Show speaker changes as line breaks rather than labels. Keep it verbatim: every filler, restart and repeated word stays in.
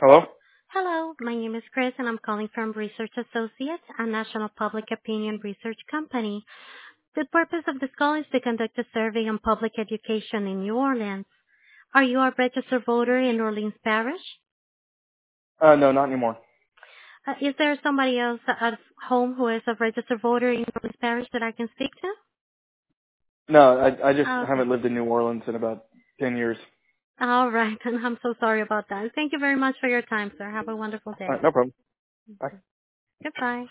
Hello?
Hello, my name is Chris, and I'm calling from Research Associates, a national public opinion research company. The purpose of this call is to conduct a survey on public education in New Orleans. Are you a registered voter in Orleans Parish?
Uh, no, not anymore.
Uh, is there somebody else at home who is a registered voter in Orleans Parish that I can speak to?
No, I, I just
Okay.
haven't lived in New Orleans in about ten years.
All right, and I'm so sorry about that. Thank you very much for your time, sir. Have a wonderful
All
day.
right, no problem. Bye.
Goodbye.